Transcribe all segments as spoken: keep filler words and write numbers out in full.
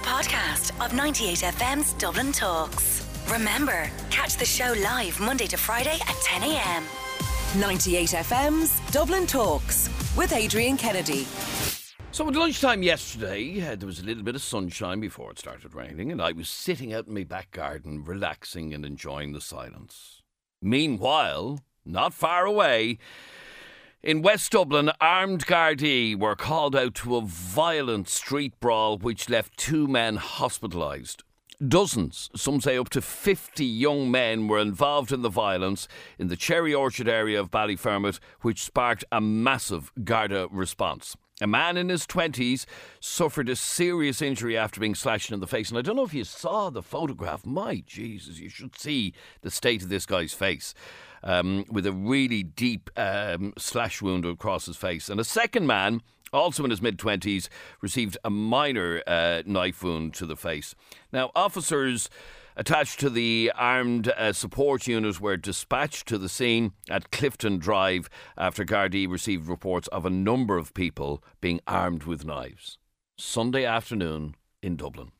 podcast of ninety-eight F M's Dublin Talks. Remember, catch the show live Monday to Friday at ten a m. ninety-eight F M's Dublin Talks with Adrian Kennedy. So at lunchtime yesterday, uh, there was a little bit of sunshine before it started raining, and I was sitting out in my back garden, relaxing and enjoying the silence. Meanwhile, not far away, in West Dublin, armed Gardaí were called out to a violent street brawl which left two men hospitalised. Dozens, some say up to fifty young men were involved in the violence in the Cherry Orchard area of Ballyfermot, which sparked a massive Garda response. A man in his twenties suffered a serious injury after being slashed in the face. And I don't know if you saw the photograph. My Jesus, you should see the state of this guy's face. Um, with a really deep um, slash wound across his face. And a second man, also in his mid-twenties, received a minor uh, knife wound to the face. Now, officers attached to the armed uh, support unit were dispatched to the scene at Clifton Drive after Gardaí received reports of a number of people being armed with knives. Sunday afternoon in Dublin.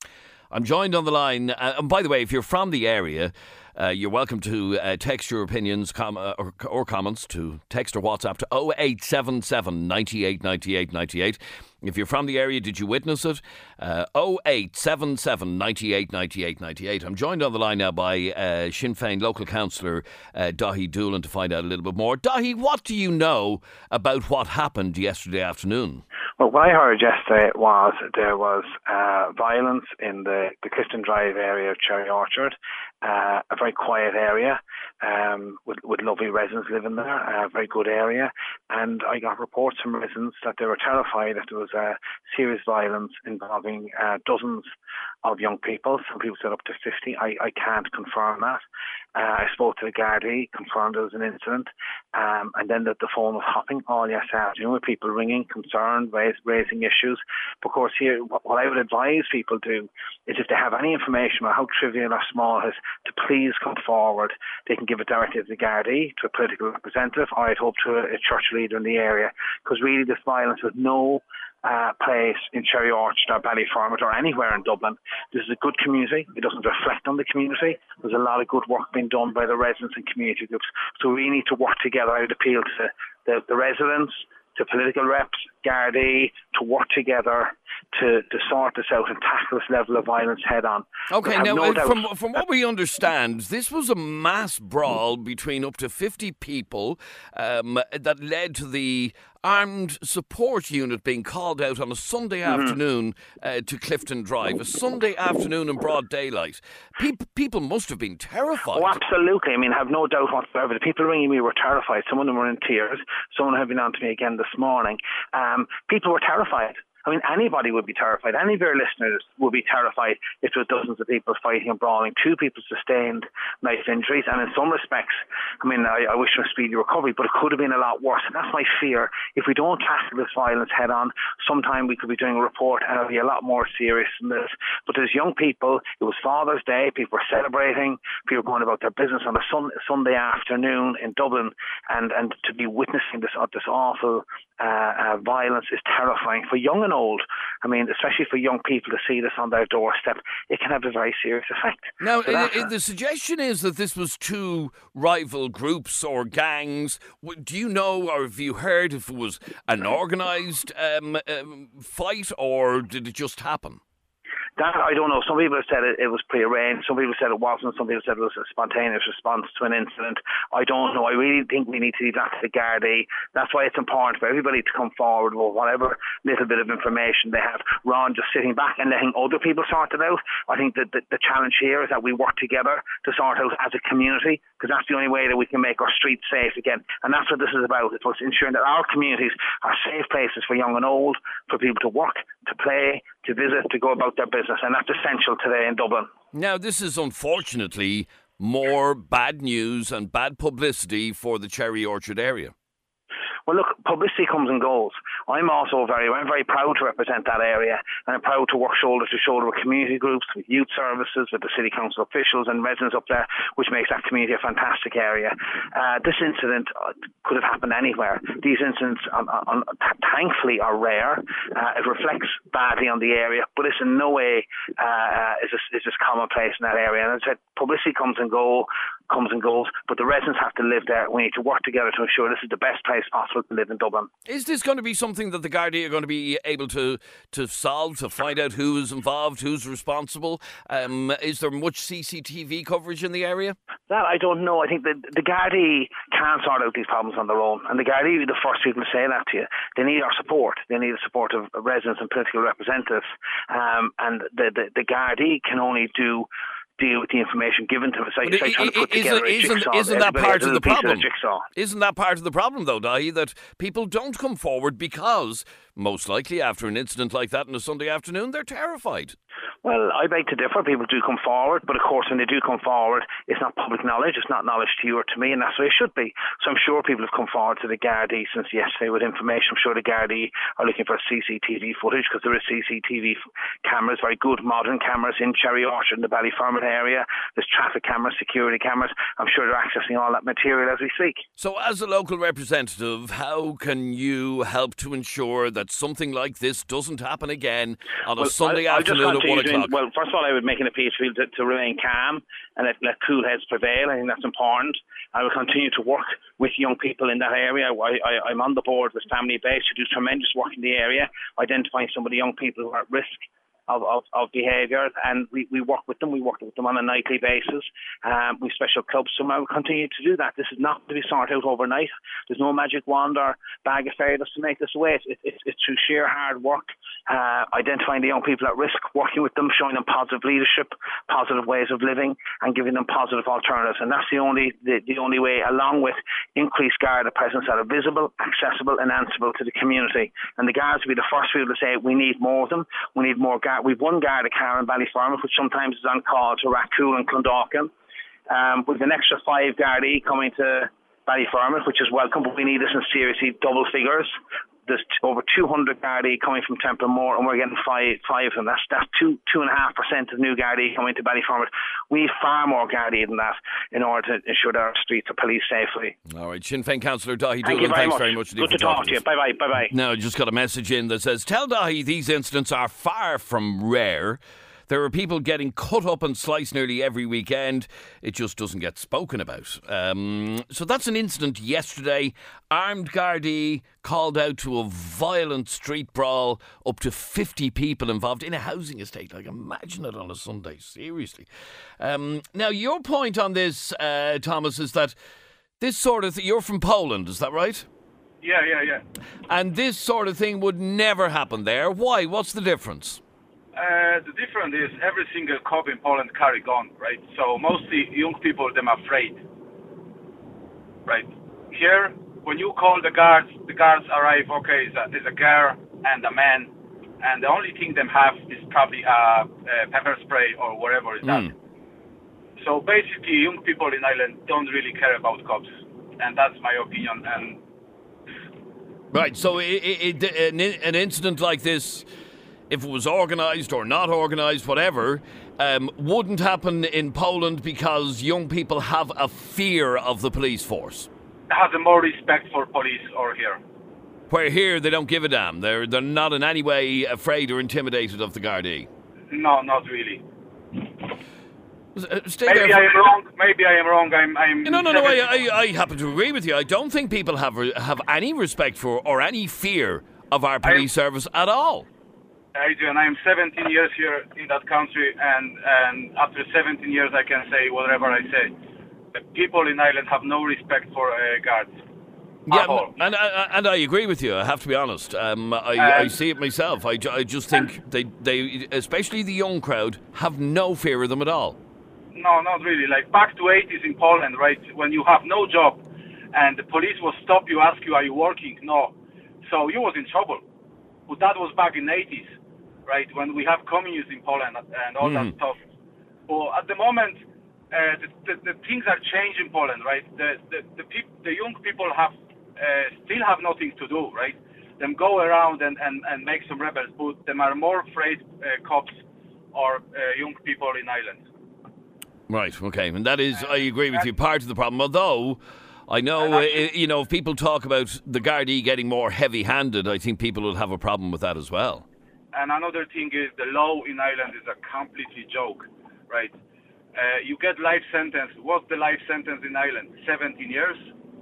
I'm joined on the line, uh, and by the way, if you're from the area, uh, you're welcome to uh, text your opinions com- uh, or, or comments to text or WhatsApp to oh eight seven seven, nine eight nine eight nine eight. If you're from the area, did you witness it? Uh, oh eight seven seven, nine eight nine eight nine eight. I'm joined on the line now by uh, Sinn Féin local councillor uh, Daithí Doolan to find out a little bit more. Daithí, what do you know about what happened yesterday afternoon? Well, what I heard yesterday was there was uh, violence in the, the Clifton Drive area of Cherry Orchard, uh, a very quiet area um, with, with lovely residents living there, a very good area. And I got reports from residents that they were terrified that there was uh, serious violence involving uh, dozens of young people. Some people said up to fifty. I, I can't confirm that. Uh, I spoke to the Gardaí, confirmed there was an incident, um, and then the, the phone was hopping all yesterday afternoon with people ringing, concerned, raise, raising issues. But of course, here, what, what I would advise people do is if they have any information about how trivial or small it is, to please come forward. They can give it directly to the Gardaí, to a political representative, or I'd hope to a, a church leader in the area, because really this violence has no Uh, place in Cherry Orchard or Ballyfermot or anywhere in Dublin. This is a good community. It doesn't reflect on the community. There's a lot of good work being done by the residents and community groups. So we need to work together. I would appeal to the, the residents, to political reps, Gardaí, to work together to, to sort this out and tackle this level of violence head on. Okay, now no uh, from, from what we understand, this was a mass brawl between up to fifty people um, that led to the armed support unit being called out on a Sunday mm-hmm. afternoon uh, to Clifton Drive, a Sunday afternoon in broad daylight. Pe- people must have been terrified. Oh, absolutely. I mean, I have no doubt whatsoever. The people ringing me were terrified. Some of them were in tears. Some have been on to me again this morning. Um, people were terrified. I mean, anybody would be terrified. Any of your listeners would be terrified if there were dozens of people fighting and brawling. Two people sustained knife injuries, and in some respects, I mean, I, I wish them a speedy recovery, but it could have been a lot worse. And that's my fear. If we don't tackle this violence head on, sometime we could be doing a report and it'll be a lot more serious than this. But there's young people. It was Father's Day. People were celebrating. People were going about their business on a sun, Sunday afternoon in Dublin, and, and to be witnessing this, uh, this awful uh, uh, violence is terrifying for young and old. I mean, especially for young people to see this on their doorstep, it can have a very serious effect. Now, so it, it, the suggestion is that this was two rival groups or gangs. Do you know, or have you heard if it was an organised um, um, fight, or did it just happen? That, I don't know. Some people have said it, it was prearranged. Some people said it wasn't. Some people said it was a spontaneous response to an incident. I don't know. I really think we need to leave that to the Gardaí. That's why it's important for everybody to come forward with whatever little bit of information they have, rather than just sitting back and letting other people sort it out. I think that the, the challenge here is that we work together to sort out as a community, because that's the only way that we can make our streets safe again. And that's what this is about. It's about ensuring that our communities are safe places for young and old, for people to work, to play, to visit, to go about their business. And that's essential today in Dublin. Now, this is unfortunately more bad news and bad publicity for the Cherry Orchard area. Well, look, publicity comes and goes. I'm also very, I'm very proud to represent that area, and I'm proud to work shoulder to shoulder with community groups, with youth services, with the city council officials and residents up there, which makes that community a fantastic area. Uh, this incident could have happened anywhere. These incidents, on, on, thankfully, are rare. Uh, it reflects badly on the area, but it's in no way uh, is this, is this commonplace in that area. And as I said, publicity comes and go, comes and goes, but the residents have to live there. We need to work together to ensure this is the best place possible to live in Dublin. Is this going to be something that the Gardaí are going to be able to, to solve, to find out who is involved, who's responsible? Um, is there much C C T V coverage in the area? That I don't know. I think the, the Gardaí can't sort out these problems on their own, and the Gardaí are the first people to say that to you. They need our support. They need the support of residents and political representatives, um, and the, the, the Gardaí can only do deal with the information given to us. Like, like trying to put together a isn't, jigsaw. isn't that part of the problem? Of isn't that part of the problem, though, Dahi, that people don't come forward because, most likely, after an incident like that on a Sunday afternoon, they're terrified? Well, I beg to differ. People do come forward, but of course, when they do come forward, it's not public knowledge. It's not knowledge to you or to me, and that's the way it should be. So I'm sure people have come forward to the Gardaí since yesterday with information. I'm sure the Gardaí are looking for C C T V footage because there is C C T V cameras, very good modern cameras in Cherry Orchard in the Ballyfermot area. There's traffic cameras, security cameras. I'm sure they're accessing all that material as we speak. So as a local representative, how can you help to ensure that something like this doesn't happen again on a well, Sunday I, afternoon at one o'clock? In, well, first of all, I would make an appeal to, to, to remain calm and let, let cool heads prevail. I think that's important. I will continue to work with young people in that area. I, I, I'm on the board with Family Base, who do tremendous work in the area, identifying some of the young people who are at risk of, of, of behaviour, and we, we work with them. We work with them on a nightly basis. Um, we have special clubs, so I will continue to do that. This is not to be sorted out overnight. There's no magic wand or bag of fairy dust to make this away. It's, it's, it's through sheer hard work, uh, identifying the young people at risk, working with them, showing them positive leadership, positive ways of living, and giving them positive alternatives. And that's the only the, the only way, along with increased Garda presence that are visible, accessible, and answerable to the community. And the Guards will be the first people to say we need more of them. We need more Guards. We've one Garda car in Ballyfermot, which sometimes is on call to Rathcoole and Clondalkin. Um, with an extra five Gardaí coming to Ballyfermot, which is welcome, but we need this in seriously double figures. There's t- over two hundred Gardaí coming from Templemore, and we're getting five, five of them. That's that's two two and a half percent of new Gardaí coming to Ballyfermot. We need far more Gardaí than that in order to ensure that our streets are policed safely. All right, Sinn Féin Councillor Dahi Thank Doolan, you very thanks much. very much. Good to talk to you. Bye bye. Bye bye. Now, I just got a message in that says, "Tell Dahi these incidents are far from rare. There are people getting cut up and sliced nearly every weekend. It just doesn't get spoken about." Um, so that's an incident yesterday. Armed Gardaí called out to a violent street brawl. Up to fifty people involved in a housing estate. Like, imagine it on a Sunday. Seriously. Um, now, your point on this, uh, Thomas, is that this sort of thing, you're from Poland, is that right? Yeah, yeah, yeah. And this sort of thing would never happen there. Why? What's the difference? Uh, the difference is every single cop in Poland carry gun, right? So mostly young people, them afraid, right? Here, when you call the guards, the guards arrive, okay, there's a, there's a girl and a man, and the only thing them have is probably a, a pepper spray or whatever is that. Mm. So basically, young people in Ireland don't really care about cops, and that's my opinion. And Right, so it, it, it, an, an incident like this, if it was organised or not organised, whatever, um, wouldn't happen in Poland because young people have a fear of the police force. has a more respect for police or here. Where here they don't give a damn. They're they're not in any way afraid or intimidated of the Gardaí. No, not really. Uh, stay Maybe there I am wrong. Maybe I am wrong. I'm. I'm no, no, no. I, I, I happen to agree with you. I don't think people have have any respect for or any fear of our police I'm, service at all. I do, and I'm seventeen years here in that country, and and after seventeen years, I can say whatever I say. The people in Ireland have no respect for uh, guards. Yeah, and, and and I agree with you. I have to be honest. Um, I, um, I see it myself. I, I just think they they especially the young crowd have no fear of them at all. No, not really. Like back to eighties in Poland, right? When you have no job, and the police will stop you, ask you, "Are you working?" No, so you was in trouble. But that was back in eighties, right? When we have communism in Poland and all mm. that stuff. But at the moment, uh, the, the the things are changing in Poland, right? The the the, peop- the young people have uh, still have nothing to do, right? them go around and, and, and make some rebels, but them are more afraid uh, cops or uh, young people in Ireland. Right, okay, and that is, I agree with you, part of the problem, although I know, uh, you know, if people talk about the Gardaí getting more heavy-handed, I think people will have a problem with that as well. And another thing is the law in Ireland is a completely joke, right? Uh, you get life sentence. What's the life sentence in Ireland? seventeen years?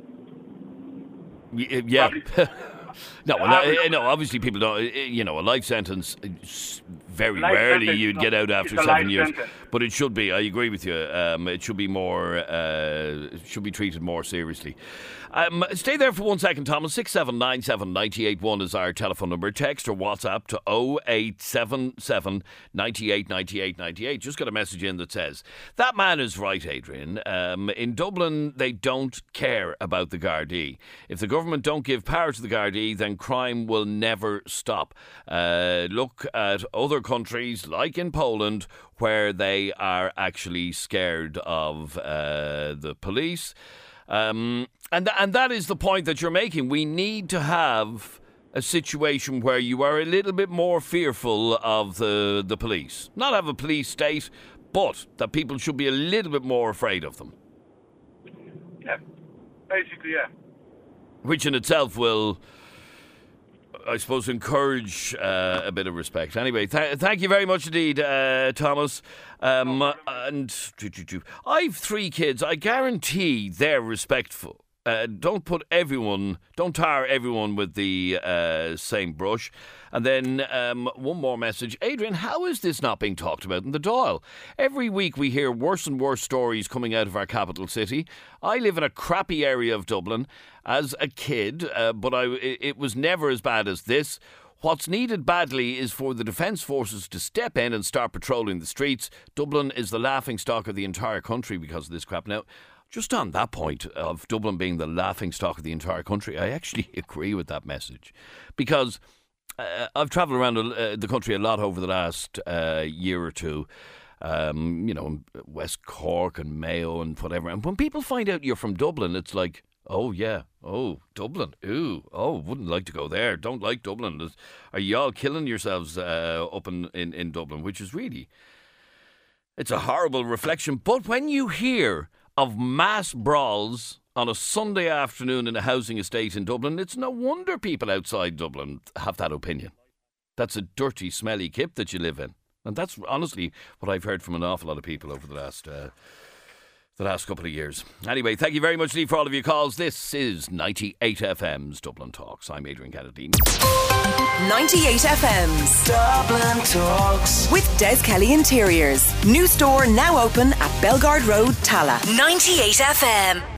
Y- yeah. no, well, uh, no, obviously people don't, you know, a life sentence, very life rarely sentence, you'd no, get out after it's a seven life years. sentence. But it should be, I agree with you, um, it should be more, uh, it should be treated more seriously. Um, stay there for one second, Thomas. six seven nine seven nine eight one is our telephone number. Text or WhatsApp to oh eight seven seven, nine eight, nine eight, nine eight. Just got a message in that says, that man is right, Adrian. Um, in Dublin, they don't care about the Gardaí. If the government don't give power to the Gardaí, then crime will never stop. Uh, look at other countries, like in Poland, where they are actually scared of uh, the police. Um, and, th- and that is the point that you're making. We need to have a situation where you are a little bit more fearful of the, the police. Not have a police state, but that people should be a little bit more afraid of them. Yeah, basically, yeah. Which in itself will, I suppose, encourage uh, a bit of respect. Anyway, th- thank you very much indeed, uh, Thomas. Um, and I've three kids. I guarantee they're respectful. Uh, don't put everyone, don't tar everyone with the uh, same brush. And then um, one more message. Adrian, how is this not being talked about in the Dáil? Every week we hear worse and worse stories coming out of our capital city. I live in a crappy area of Dublin as a kid, uh, but I, it was never as bad as this. What's needed badly is for the Defence Forces to step in and start patrolling the streets. Dublin is the laughingstock of the entire country because of this crap. Now, just on that point of Dublin being the laughingstock of the entire country, I actually agree with that message. Because uh, I've travelled around uh, the country a lot over the last uh, year or two. Um, you know, West Cork and Mayo and whatever. And when people find out you're from Dublin, it's like, oh, yeah. Oh, Dublin. Ooh. Oh, wouldn't like to go there. Don't like Dublin. Are you all killing yourselves uh, up in, in, in Dublin? Which is really, it's a horrible reflection. But when you hear of mass brawls on a Sunday afternoon in a housing estate in Dublin, it's no wonder people outside Dublin have that opinion. That's a dirty, smelly kip that you live in. And that's honestly what I've heard from an awful lot of people over the last uh, the last couple of years. Anyway, thank you very much, Lee, for all of your calls. This is ninety-eight F M's Dublin Talks. I'm Adrian Kennedy. ninety-eight F M's Dublin Talks with Des Kelly Interiors. New store now open at Belgard Road, Tala. ninety-eight F M.